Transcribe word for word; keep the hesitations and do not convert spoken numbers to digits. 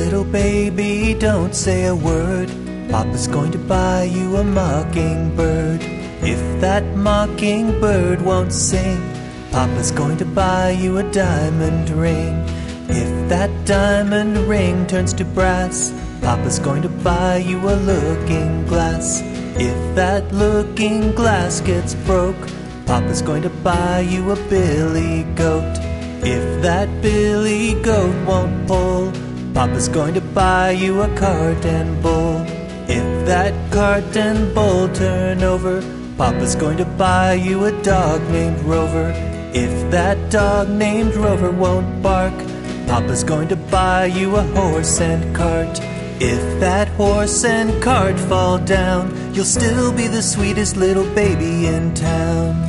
little baby, don't say a word. Papa's going to buy you a mockingbird. If that mockingbird won't sing, Papa's going to buy you a diamond ring. If that diamond ring turns to brass, Papa's going to buy you a looking glass. If that looking glass gets broke, Papa's going to buy you a billy goat. If that billy goat won't pull, Papa's going to buy you a cart and bull. If that cart and bull turn over, Papa's going to buy you a dog named Rover. If that dog named Rover won't bark, Papa's going to buy you a horse and cart. If that horse and cart fall down, you'll still be the sweetest little baby in town.